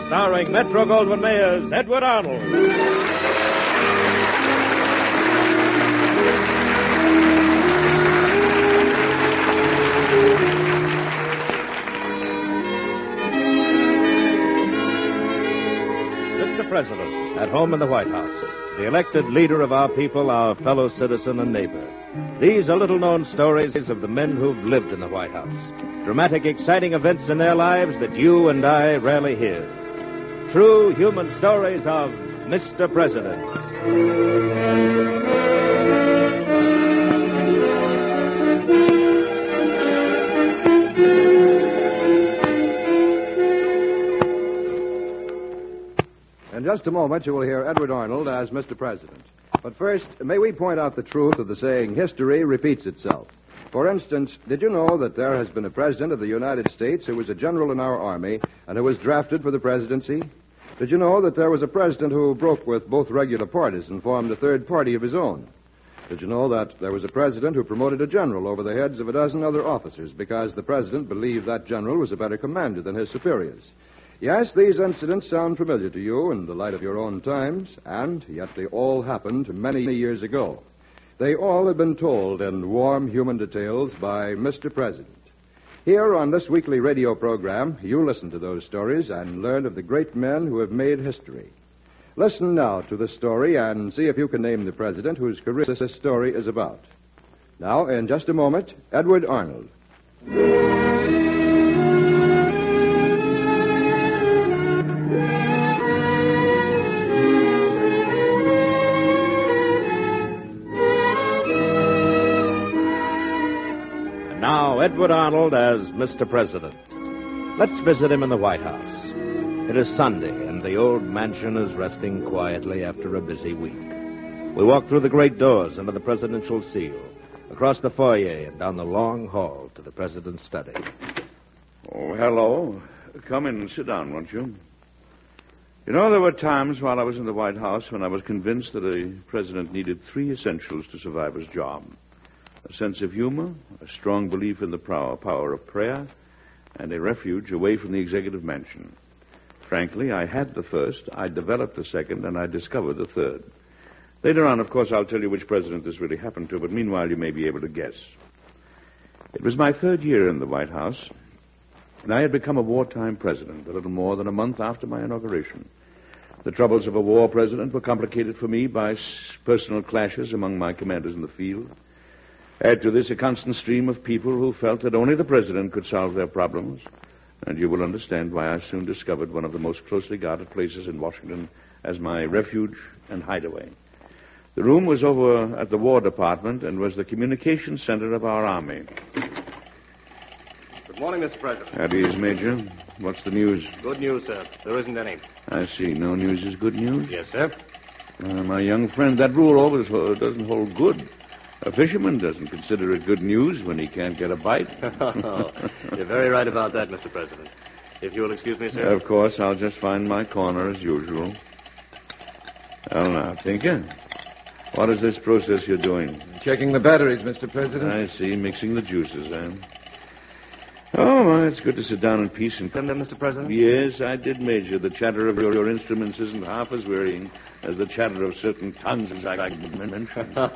starring Metro-Goldwyn-Mayer's Edward Arnold. Mr. President, at home in the White House, the elected leader of our people, our fellow citizen and neighbor. These are little-known stories of the men who've lived in the White House. Dramatic, exciting events in their lives that you and I rarely hear. True human stories of Mr. President. In just a moment, you will hear Edward Arnold as Mr. President. But first, may we point out the truth of the saying, history repeats itself. For instance, did you know that there has been a president of the United States who was a general in our army and who was drafted for the presidency? Did you know that there was a president who broke with both regular parties and formed a third party of his own? Did you know that there was a president who promoted a general over the heads of a dozen other officers because the president believed that general was a better commander than his superiors? Yes, these incidents sound familiar to you in the light of your own times, and yet they all happened many years ago. They all have been told in warm human details by Mr. President. Here on this weekly radio program, you listen to those stories and learn of the great men who have made history. Listen now to the story and see if you can name the president whose career this story is about. Now, in just a moment, Edward Arnold. Now, Edward Arnold as Mr. President. Let's visit him in the White House. It is Sunday, and the old mansion is resting quietly after a busy week. We walk through the great doors under the presidential seal, across the foyer and down the long hall to the president's study. Oh, hello. Come in and sit down, won't you? You know, there were times while I was in the White House when I was convinced that a president needed three essentials to survive his job. A sense of humor, a strong belief in the power of prayer, and a refuge away from the executive mansion. Frankly, I had the first, I developed the second, and I discovered the third. Later on, of course, I'll tell you which president this really happened to, but meanwhile you may be able to guess. It was my third year in the White House, and I had become a wartime president a little more than a month after my inauguration. The troubles of a war president were complicated for me by personal clashes among my commanders in the field. Add to this a constant stream of people who felt that only the president could solve their problems, and you will understand why I soon discovered one of the most closely guarded places in Washington as my refuge and hideaway. The room was over at the War Department and was the communications center of our army. Good morning, Mr. President. At ease, Major. What's the news? Good news, sir. There isn't any. I see. No news is good news? Yes, sir. My young friend, that rule always doesn't hold good. A fisherman doesn't consider it good news when he can't get a bite. You're very right about that, Mr. President. If you'll excuse me, sir. Of course, I'll just find my corner as usual. Well, now, Tinker, what is this process you're doing? Checking the batteries, Mr. President. I see, mixing the juices, eh? Oh, well, it's good to sit down in peace and... Mr. President? Yes, I did, Major. The chatter of your instruments isn't half as wearying as the chatter of certain tongues, as I mentioned.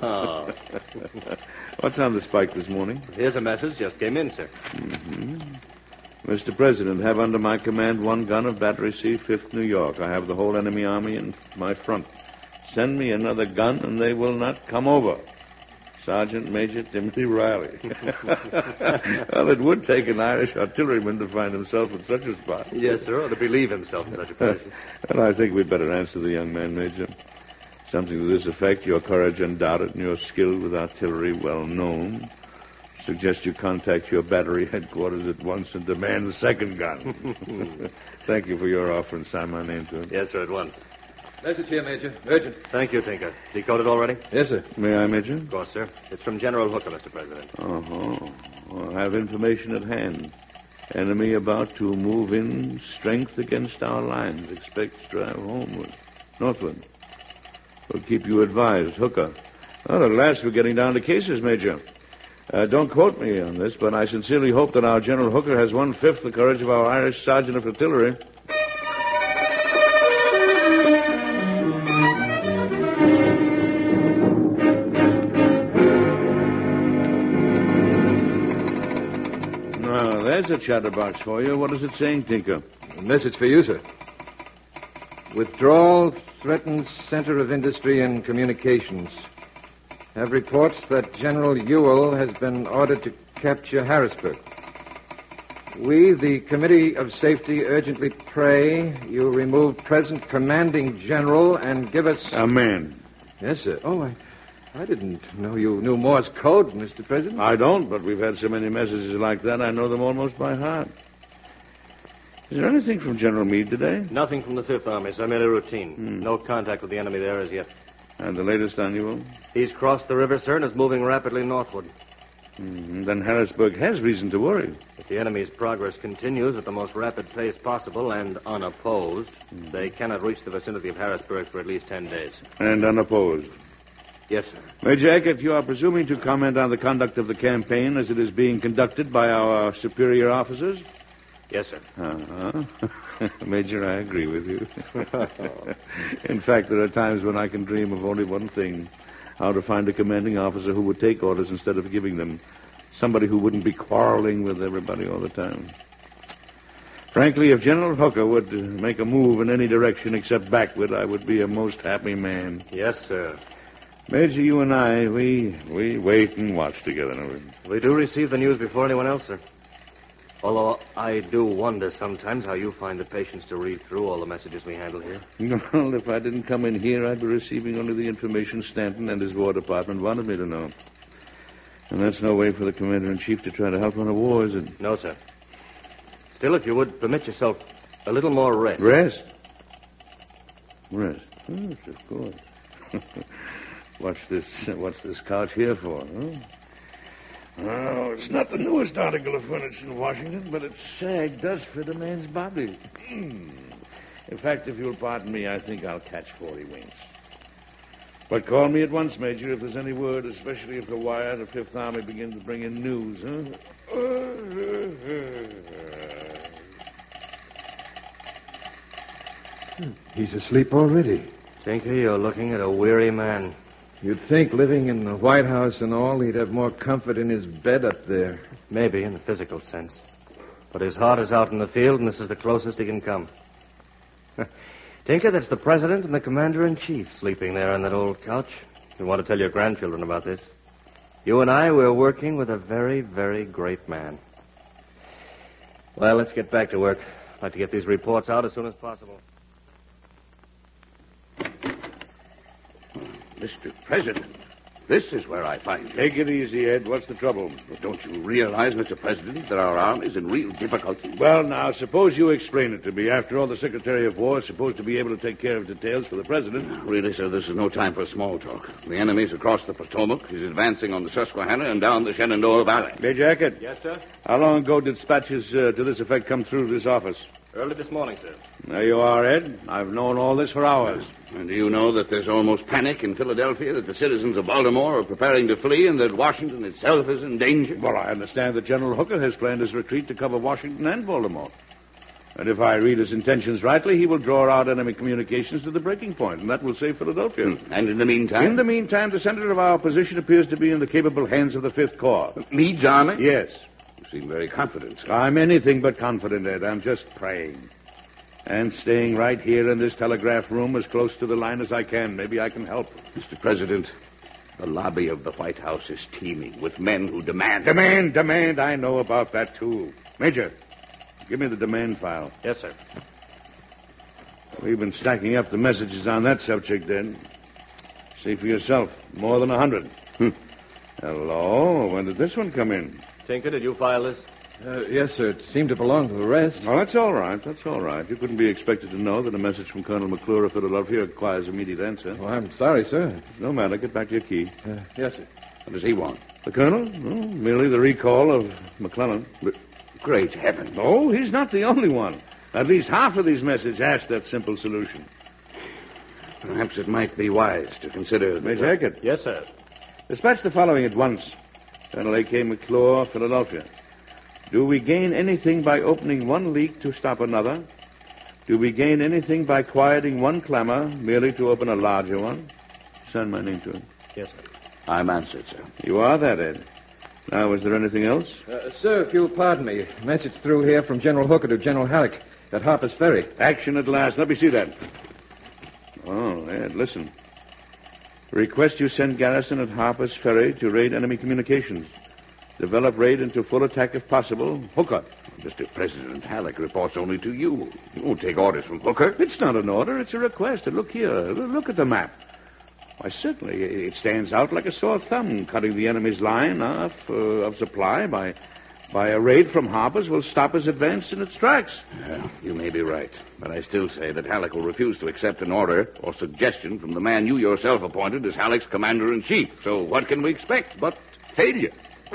What's on the spike this morning? Here's a message. Just came in, sir. Mm-hmm. Mr. President, have under my command one gun of Battery C, 5th New York. I have the whole enemy army in my front. Send me another gun, and they will not come over. Sergeant Major Timothy Riley. Well, it would take an Irish artilleryman to find himself in such a spot. Yes, sir, or to believe himself in such a position. Well, I think we'd better answer the young man, Major. Something to this effect: your courage undoubted and your skill with artillery well known. Suggest you contact your battery headquarters at once and demand the second gun. Thank you for your offer and sign my name to it. Yes, sir, at once. Message here, Major. Urgent. Thank you, Tinker. Decoded already? Yes, sir. May I, Major? Of course, sir. It's from General Hooker, Mr. President. Uh-huh. Well, I have information at hand. Enemy about to move in strength against our lines. Expect to drive homeward. Northward. We'll keep you advised. Hooker. Well, at last we're getting down to cases, Major. Don't quote me on this, but I sincerely hope that our General Hooker has 1/5 the courage of our Irish Sergeant of Artillery. Here's a chatterbox for you. What is it saying, Tinker? A message for you, sir. Withdrawal threatens Center of Industry and Communications. Have reports that General Ewell has been ordered to capture Harrisburg. We, the Committee of Safety, urgently pray you remove present commanding general and give us... Amen. Yes, sir. Oh, I didn't know you knew Morse code, Mr. President. I don't, but we've had so many messages like that, I know them almost by heart. Is there anything from General Meade today? Nothing from the Fifth Army, sir. Merely routine. No contact with the enemy there as yet. And the latest on Ewell? He's crossed the river, sir, and is moving rapidly northward. Then Harrisburg has reason to worry. If the enemy's progress continues at the most rapid pace possible and unopposed, they cannot reach the vicinity of Harrisburg for at least 10 days. And unopposed. Yes, sir. Major Eckert, you are presuming to comment on the conduct of the campaign as it is being conducted by our superior officers? Yes, sir. Major, I agree with you. In fact, there are times when I can dream of only one thing: how to find a commanding officer who would take orders instead of giving them. Somebody who wouldn't be quarreling with everybody all the time. Frankly, if General Hooker would make a move in any direction except backward, I would be a most happy man. Yes, sir. Major, you and I, we wait and watch together, don't we? We do receive the news before anyone else, sir. Although I do wonder sometimes how you find the patience to read through all the messages we handle here. Well, if I didn't come in here, I'd be receiving only the information Stanton and his War Department wanted me to know. And that's no way for the Commander-in-Chief to try to help on a war, is it? No, sir. Still, if you would permit yourself a little more rest. Rest? Rest? Yes, of course. What's this couch here for, huh? Oh, it's not the newest article of furniture in Washington, but its sag does fit a man's body. In fact, if you'll pardon me, I think I'll catch 40 winks. But call me at once, Major, if there's any word, especially if the wire and the Fifth Army begin to bring in news, huh? He's asleep already. Tinker, you're looking at a weary man. You'd think living in the White House and all, he'd have more comfort in his bed up there. Maybe, in the physical sense. But his heart is out in the field, and this is the closest he can come. Tinker, that's the President and the Commander-in-Chief sleeping there on that old couch. You want to tell your grandchildren about this. You and I, we're working with a very, very great man. Well, let's get back to work. I'd like to get these reports out as soon as possible. Mr. President, this is where I find you. Take it easy, Ed. What's the trouble? Well, don't you realize, Mr. President, that our army's in real difficulty? Well, now, suppose you explain it to me. After all, the Secretary of War is supposed to be able to take care of details for the President. Really, sir, this is no time for small talk. The enemy's across the Potomac. He's advancing on the Susquehanna and down the Shenandoah Valley. Major Eckert? Yes, sir? How long ago did dispatches to this effect come through this office? Early this morning, sir. There you are, Ed. I've known all this for hours. And do you know that there's almost panic in Philadelphia, that the citizens of Baltimore are preparing to flee, and that Washington itself is in danger? Well, I understand that General Hooker has planned his retreat to cover Washington and Baltimore. And if I read his intentions rightly, he will draw out enemy communications to the breaking point, and that will save Philadelphia. And in the meantime? In the meantime, the center of our opposition appears to be in the capable hands of the Fifth Corps. Meade's army? Yes. You seem very confident, sir. I'm anything but confident, Ed. I'm just praying. And staying right here in this telegraph room as close to the line as I can. Maybe I can help. Mr. President, the lobby of the White House is teeming with men who demand... Demand. I know about that, too. Major, give me the demand file. Yes, sir. We've been stacking up the messages on that subject, Ed. See for yourself. More than 100. Hello. When did this one come in? Tinker, did you file this? Yes, sir. It seemed to belong to the rest. Oh, that's all right. You couldn't be expected to know that a message from Colonel McClure of Philadelphia requires immediate answer. Oh, I'm sorry, sir. No matter. Get back to your key. Yes, sir. What does he want? The Colonel? Oh, merely the recall of McClellan. But, great heavens. No, he's not the only one. At least half of these messages ask that simple solution. Perhaps it might be wise to consider... Major Eckert. Yes, sir. Dispatch the following at once. Colonel A.K. McClure, Philadelphia. Do we gain anything by opening one leak to stop another? Do we gain anything by quieting one clamor merely to open a larger one? Send my name to him. Yes, sir. I'm answered, sir. You are that, Ed. Now, is there anything else? Sir, if you'll pardon me, message through here from General Hooker to General Halleck at Harper's Ferry. Action at last. Let me see that. Oh, Ed, listen. Request you send garrison at Harper's Ferry to raid enemy communications. Develop raid into full attack if possible. Hooker. Mr. President, Halleck reports only to you. You won't take orders from Hooker. It's not an order. It's a request. And look here. Look at the map. Why, certainly, it stands out like a sore thumb. Cutting the enemy's line off of supply by a raid from Harper's will stop his advance in its tracks. Well, you may be right. But I still say that Halleck will refuse to accept an order or suggestion from the man you yourself appointed as Halleck's commander-in-chief. So what can we expect but failure?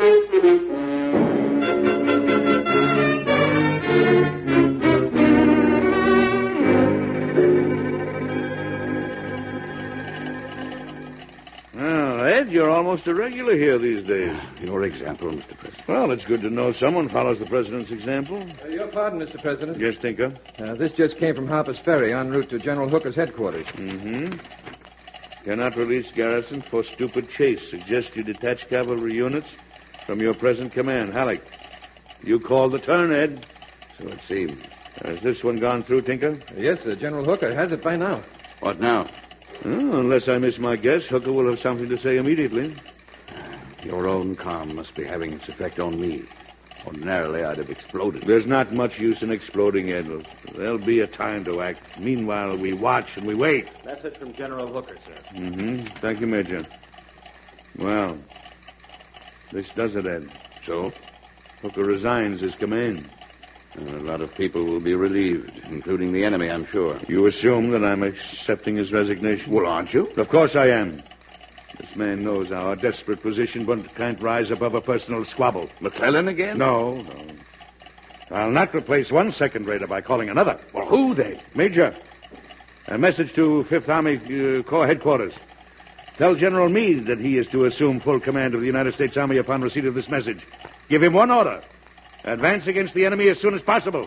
Ed, you're almost a regular here these days. Your example, Mr. President. Well, it's good to know someone follows the president's example. Your pardon, Mr. President. Yes, Tinker? This just came from Harper's Ferry en route to General Hooker's headquarters. Mm-hmm. Cannot release garrison for stupid chase. Suggest you detach cavalry units from your present command. Halleck, you call the turn, Ed. So it seems. Has this one gone through, Tinker? Yes, sir. General Hooker has it by now. What now? Oh, unless I miss my guess, Hooker will have something to say immediately. Your own calm must be having its effect on me. Ordinarily, I'd have exploded. There's not much use in exploding, Ed. There'll be a time to act. Meanwhile, we watch and we wait. Message from General Hooker, sir. Mm-hmm. Thank you, Major. Well, this does it, Ed. So? Hooker resigns his command. A lot of people will be relieved, including the enemy, I'm sure. You assume that I'm accepting his resignation? Well, aren't you? Of course I am. This man knows our desperate position, but can't rise above a personal squabble. McClellan again? No. I'll not replace one second raider by calling another. Well, who then? Major, a message to 5th Army Corps headquarters. Tell General Meade that he is to assume full command of the United States Army upon receipt of this message. Give him one order. Advance against the enemy as soon as possible.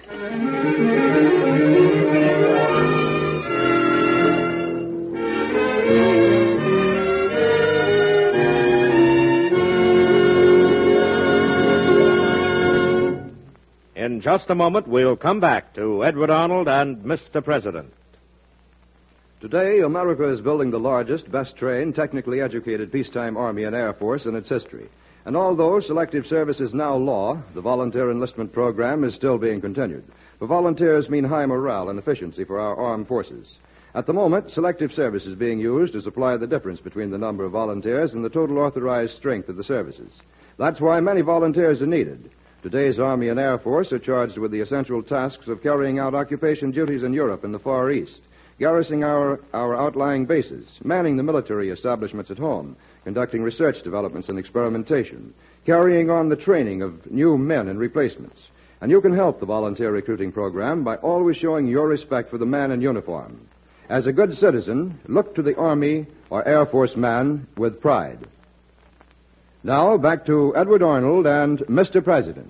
In just a moment, we'll come back to Edward Arnold and Mr. President. Today, America is building the largest, best-trained, technically educated peacetime Army and Air Force in its history. And although selective service is now law, the volunteer enlistment program is still being continued. For volunteers mean high morale and efficiency for our armed forces. At the moment, selective service is being used to supply the difference between the number of volunteers and the total authorized strength of the services. That's why many volunteers are needed. Today's Army and Air Force are charged with the essential tasks of carrying out occupation duties in Europe and the Far East, garrisoning our outlying bases, manning the military establishments at home, conducting research developments and experimentation, carrying on the training of new men and replacements. And you can help the volunteer recruiting program by always showing your respect for the man in uniform. As a good citizen, look to the Army or Air Force man with pride. Now, back to Edward Arnold and Mr. President.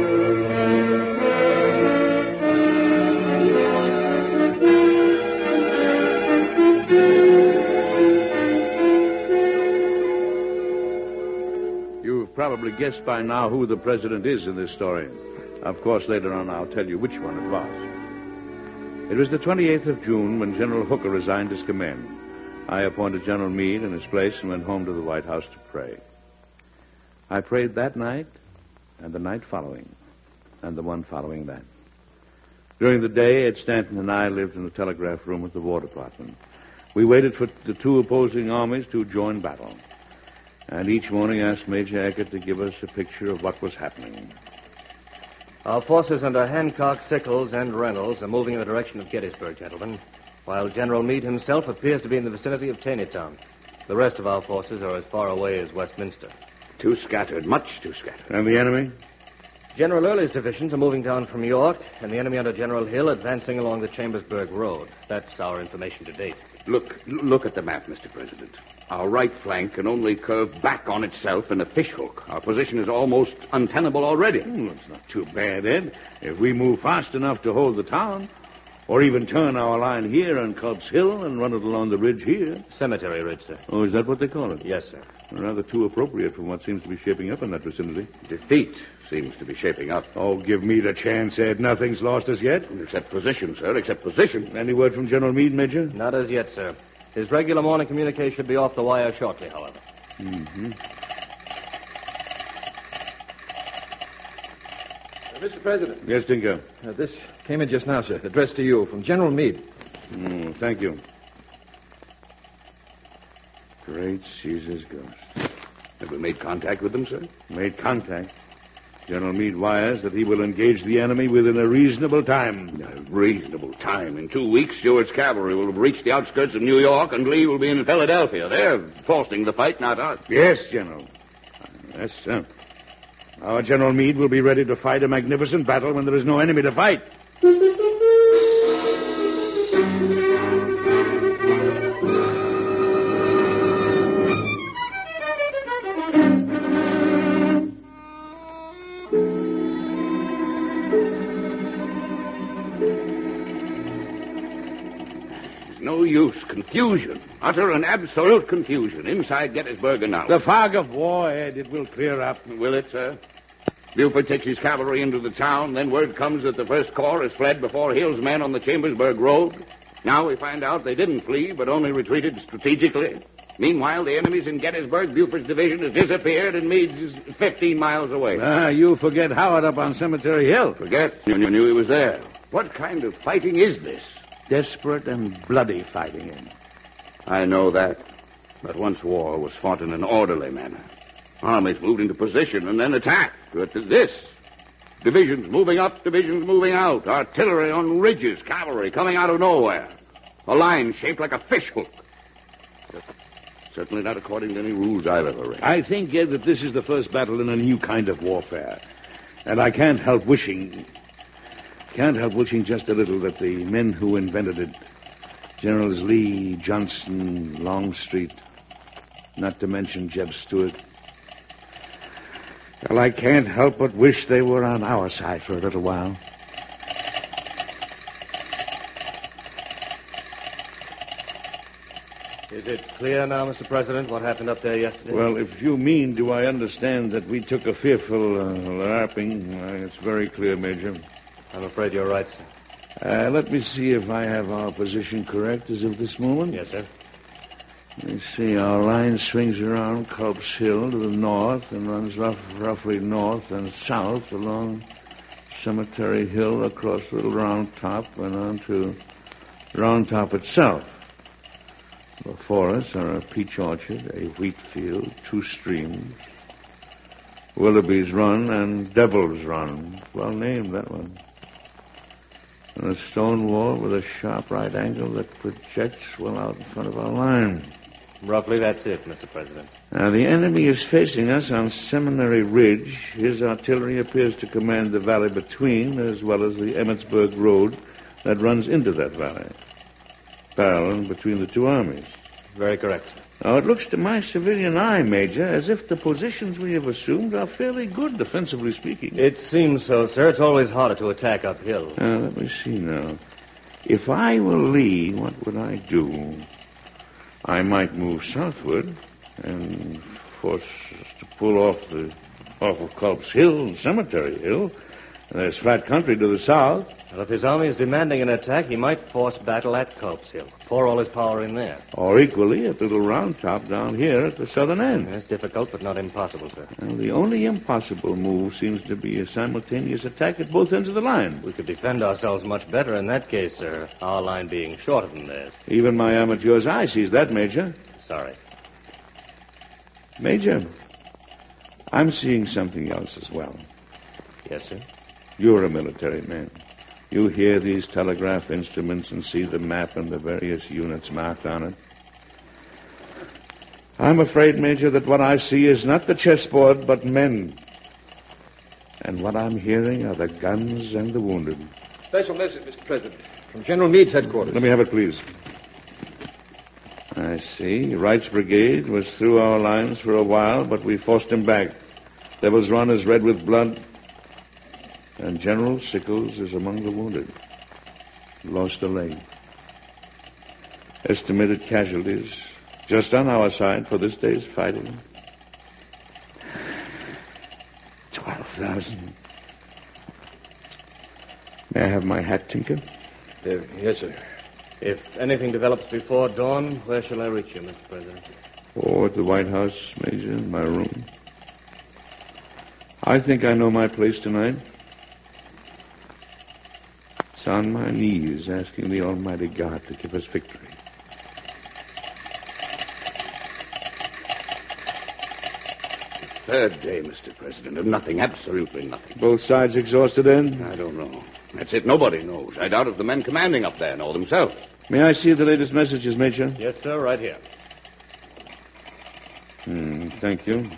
You've probably guessed by now who the president is in this story. Of course, later on I'll tell you which one it was. It was the 28th of June when General Hooker resigned his command. I appointed General Meade in his place and went home to the White House to pray. I prayed that night, and the night following, and the one following that. During the day, Ed Stanton and I lived in the telegraph room at the War Department. We waited for the two opposing armies to join battle. And each morning asked Major Eckert to give us a picture of what was happening. Our forces under Hancock, Sickles, and Reynolds are moving in the direction of Gettysburg, gentlemen, while General Meade himself appears to be in the vicinity of Taneytown. The rest of our forces are as far away as Westminster. Too scattered, much too scattered. And the enemy? General Early's divisions are moving down from York, and the enemy under General Hill advancing along the Chambersburg Road. That's our information to date. Look at the map, Mr. President. Our right flank can only curve back on itself in a fishhook. Our position is almost untenable already. It's not too bad, Ed. If we move fast enough to hold the town. Or even turn our line here on Culp's Hill and run it along the ridge here. Cemetery Ridge, sir. Oh, is that what they call it? Yes, sir. Rather too appropriate for what seems to be shaping up in that vicinity. Defeat seems to be shaping up. Oh, give me the chance, Ed. Nothing's lost as yet. Except position, sir, except position. Any word from General Meade, Major? Not as yet, sir. His regular morning communique should be off the wire shortly, however. Mm-hmm. Mr. President. Yes, Tinker. This came in just now, sir. Addressed to you from General Meade. Thank you. Great Caesar's ghost. Have we made contact with them, sir? Made contact. General Meade wires that he will engage the enemy within a reasonable time. A reasonable time. In 2 weeks, Stewart's cavalry will have reached the outskirts of New York, and Lee will be in Philadelphia. They're forcing the fight, not us. Yes, General. Yes, sir. Our General Meade will be ready to fight a magnificent battle when there is no enemy to fight. No use. Confusion. Utter and absolute confusion inside Gettysburg and out. The fog of war, Ed, it will clear up. Will it, sir? Buford takes his cavalry into the town. Then word comes that the First Corps has fled before Hill's men on the Chambersburg Road. Now we find out they didn't flee, but only retreated strategically. Meanwhile, the enemy's in Gettysburg. Buford's division has disappeared, and Meade's is 15 miles away. You forget Howard up on Cemetery Hill. Forget? You knew he was there. What kind of fighting is this? Desperate and bloody fighting. I know that. But once war was fought in an orderly manner. Armies moved into position and then attacked. But this, divisions moving up, divisions moving out. Artillery on ridges, cavalry coming out of nowhere. A line shaped like a fishhook. Certainly not according to any rules I've ever read. I think, Ed, that this is the first battle in a new kind of warfare. And I can't help wishing just a little that the men who invented it, Generals Lee, Johnson, Longstreet, not to mention Jeb Stuart, well, I can't help but wish they were on our side for a little while. Is it clear now, Mr. President, what happened up there yesterday? Well, if you mean, do I understand that we took a fearful larping? It's very clear, Major. I'm afraid you're right, sir. Let me see if I have our position correct as of this moment. Yes, sir. Let me see. Our line swings around Culp's Hill to the north and runs roughly north and south along Cemetery Hill across Little Round Top and on to Round Top itself. Before us are a peach orchard, a wheat field, 2 streams, Willoughby's Run and Devil's Run. Well named, that one. And a stone wall with a sharp right angle that projects well out in front of our line. Roughly that's it, Mr. President. Now, the enemy is facing us on Seminary Ridge. His artillery appears to command the valley between, as well as the Emmetsburg Road that runs into that valley, parallel between the two armies. Very correct, sir. Now, it looks to my civilian eye, Major, as if the positions we have assumed are fairly good, defensively speaking. It seems so, sir. It's always harder to attack uphill. Let me see now. If I were Lee, what would I do? I might move southward and force us to pull off of Culp's Hill and Cemetery Hill. There's flat country to the south. Well, if his army is demanding an attack, he might force battle at Culp's Hill. Pour all his power in there. Or equally at Little Round Top down here at the southern end. That's difficult, but not impossible, sir. Well, the only impossible move seems to be a simultaneous attack at both ends of the line. We could defend ourselves much better in that case, sir, our line being shorter than theirs. Even my amateur's eye sees that, Major. Sorry. Major, I'm seeing something else as well. Yes, sir? You're a military man. You hear these telegraph instruments and see the map and the various units marked on it. I'm afraid, Major, that what I see is not the chessboard, but men. And what I'm hearing are the guns and the wounded. Special message, Mr. President, from General Meade's headquarters. Let me have it, please. I see. Wright's brigade was through our lines for a while, but we forced him back. Devil's Run is red with blood. And General Sickles is among the wounded. lost a leg. Estimated casualties, just on our side for this day's fighting, 12,000. May I have my hat, Tinker? Yes, sir. If anything develops before dawn, where shall I reach you, Mr. President? Oh, at the White House, Major, in my room. I think I know my place tonight. It's on my knees, asking the Almighty God to give us victory. Third day, Mr. President, of nothing, absolutely nothing. Both sides exhausted, then? I don't know. That's it. Nobody knows. I doubt if the men commanding up there know themselves. May I see the latest messages, Major? Yes, sir, right here. Thank you.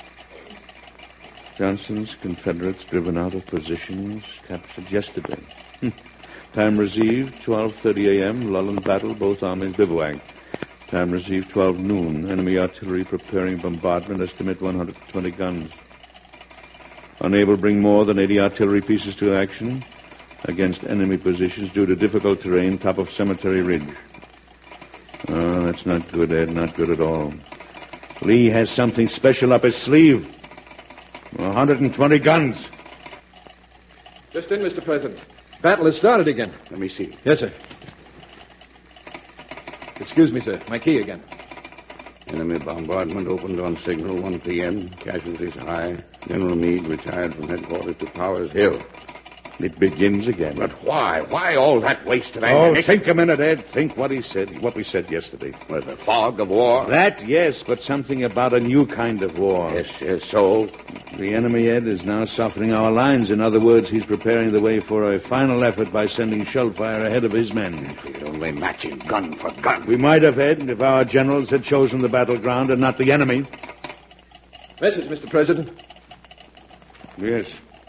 Johnson's Confederates driven out of positions captured yesterday. Time received, 12:30 a.m., lull in battle, both armies bivouac. Time received, 12 noon. Enemy artillery preparing bombardment, estimate 120 guns. Unable to bring more than 80 artillery pieces to action against enemy positions due to difficult terrain, top of Cemetery Ridge. Oh, that's not good, Ed, not good at all. Lee has something special up his sleeve. 120 guns. Just in, Mr. President. Battle has started again. Let me see. Yes, sir. Excuse me, sir. My key again. Enemy bombardment opened on signal 1 p.m. Casualties high. General Meade retired from headquarters to Powers Hill. It begins again. But why? Why all that waste of Oh, ammunition? think a minute, Ed. Think what we said yesterday. With the fog of war? That, yes, but something about a new kind of war. Yes, so? The enemy, Ed, is now softening our lines. In other words, he's preparing the way for a final effort by sending shell fire ahead of his men. If we'd only match him gun for gun. We might have, Ed, if our generals had chosen the battleground and not the enemy. Message, Mr. President. Yes.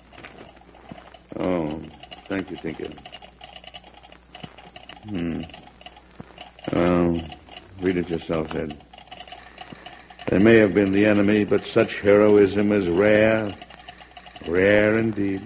Oh, thank you, Tinker. Read it yourself, Ed. They may have been the enemy, but such heroism is rare. Rare indeed.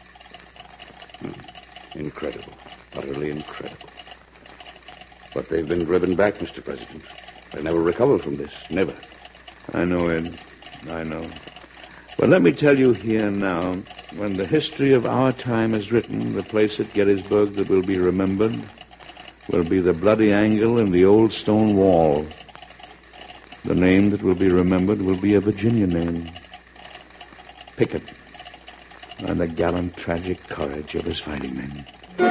Incredible. Utterly incredible. But they've been driven back, Mr. President. They'll never recover from this. Never. I know, Ed. I know. But let me tell you here now, when the history of our time is written, the place at Gettysburg that will be remembered will be the bloody angle in the old stone wall. The name that will be remembered will be a Virginia name. Pickett. And the gallant, tragic courage of his fighting men.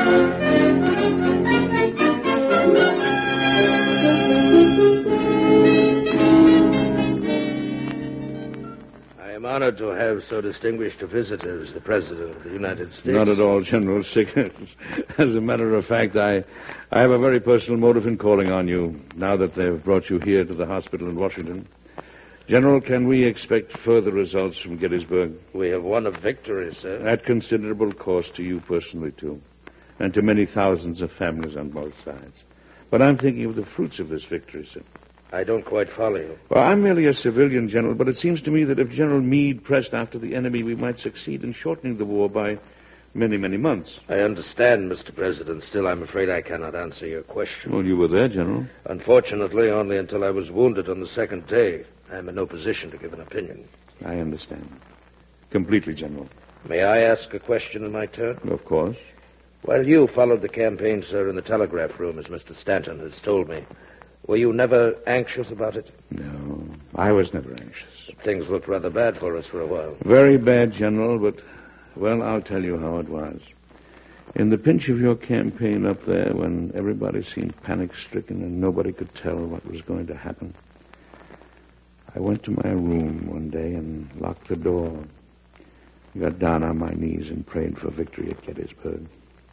I'm honored to have so distinguished a visitor as the President of the United States. Not at all, General Sickles. As a matter of fact, I have a very personal motive in calling on you, now that they've brought you here to the hospital in Washington. General, can we expect further results from Gettysburg? We have won a victory, sir. At considerable cost to you personally, too, and to many thousands of families on both sides. But I'm thinking of the fruits of this victory, sir. I don't quite follow you. Well, I'm merely a civilian, General, but it seems to me that if General Meade pressed after the enemy, we might succeed in shortening the war by many, many months. I understand, Mr. President. Still, I'm afraid I cannot answer your question. Well, you were there, General. Unfortunately, only until I was wounded on the second day. I'm in no position to give an opinion. I understand. Completely, General. May I ask a question in my turn? Of course. Well, you followed the campaign, sir, in the telegraph room, as Mr. Stanton has told me. Were you never anxious about it? No, I was never anxious. Things looked rather bad for us for a while. Very bad, General, but, well, I'll tell you how it was. In the pinch of your campaign up there, when everybody seemed panic-stricken and nobody could tell what was going to happen, I went to my room one day and locked the door. Got down on my knees and prayed for victory at Gettysburg.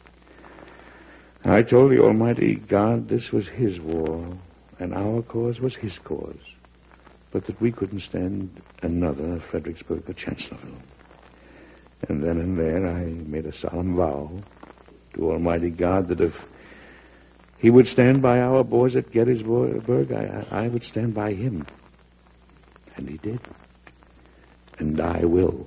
I told the Almighty God this was His war, and our cause was His cause, but that we couldn't stand another Fredericksburg or Chancellorsville. And then and there I made a solemn vow to Almighty God that if He would stand by our boys at Gettysburg, I would stand by Him. And He did. And I will.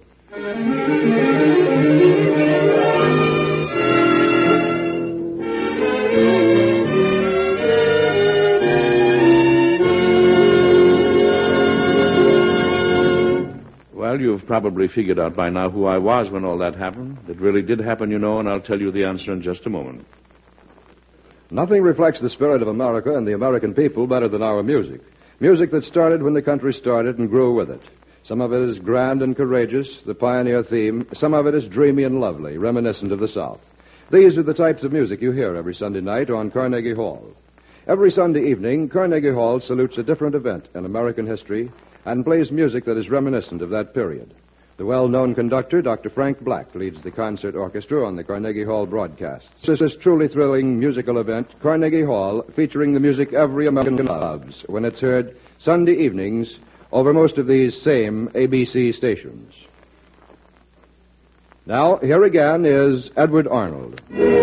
Well, you've probably figured out by now who I was when all that happened. It really did happen, you know, and I'll tell you the answer in just a moment. Nothing reflects the spirit of America and the American people better than our music. Music that started when the country started and grew with it. Some of it is grand and courageous, the pioneer theme. Some of it is dreamy and lovely, reminiscent of the South. These are the types of music you hear every Sunday night on Carnegie Hall. Every Sunday evening, Carnegie Hall salutes a different event in American history and plays music that is reminiscent of that period. The well-known conductor, Dr. Frank Black, leads the concert orchestra on the Carnegie Hall broadcast. This is a truly thrilling musical event, Carnegie Hall, featuring the music every American loves when it's heard Sunday evenings over most of these same ABC stations. Now, here again is Edward Arnold.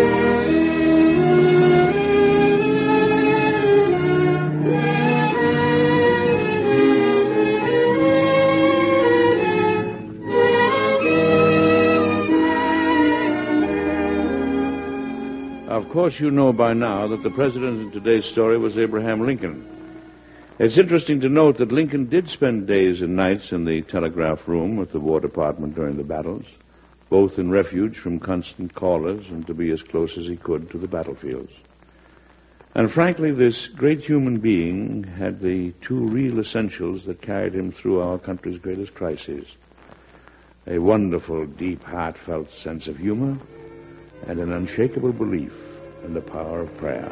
Of course, you know by now that the president in today's story was Abraham Lincoln. It's interesting to note that Lincoln did spend days and nights in the telegraph room with the War Department during the battles, both in refuge from constant callers and to be as close as he could to the battlefields. And frankly, this great human being had the two real essentials that carried him through our country's greatest crises: a wonderful, deep, heartfelt sense of humor and an unshakable belief in the power of prayer.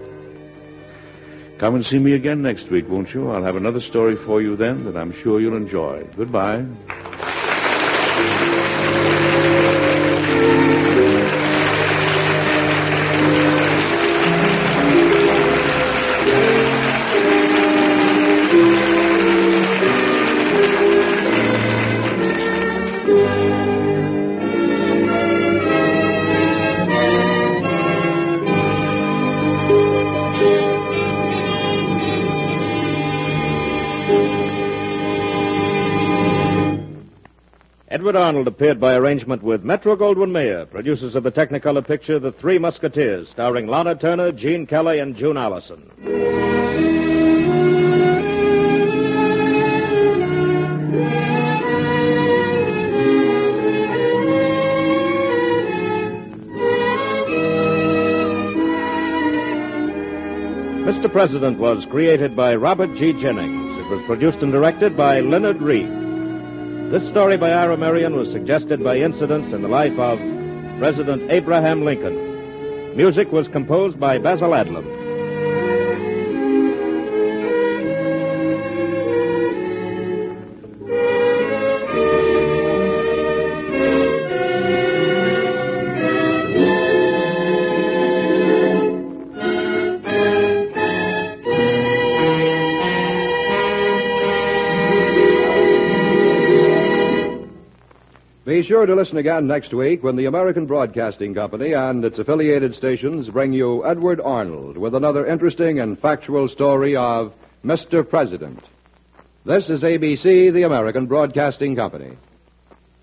Come and see me again next week, won't you? I'll have another story for you then that I'm sure you'll enjoy. Goodbye. Edward Arnold appeared by arrangement with Metro-Goldwyn-Mayer, producers of the Technicolor picture The Three Musketeers, starring Lana Turner, Gene Kelly, and June Allison. Mr. President was created by Robert G. Jennings. It was produced and directed by Leonard Reed. This story by Ira Marion was suggested by incidents in the life of President Abraham Lincoln. Music was composed by Basil Adlam. Be sure to listen again next week when the American Broadcasting Company and its affiliated stations bring you Edward Arnold with another interesting and factual story of Mr. President. This is ABC, the American Broadcasting Company.